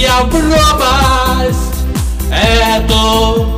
Я в пропасть эту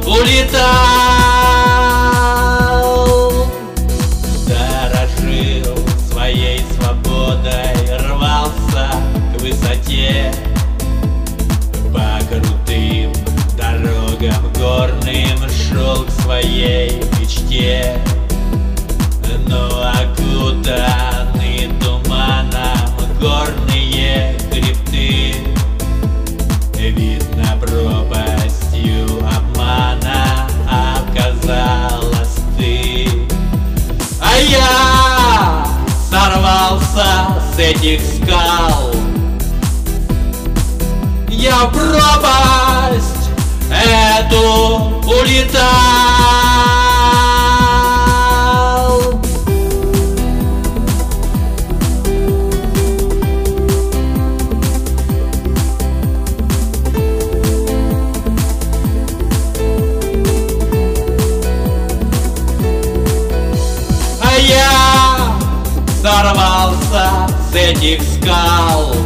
улетал, дорожил своей свободой, рвался к высоте, по крутым дорогам горным шел к своей мечте. Но окутаны туманом горные хребты, видно, пропастью обмана оказалась ты. А я сорвался с этих скал, я в пропасть эту улетал. А я сорвался с этих скал,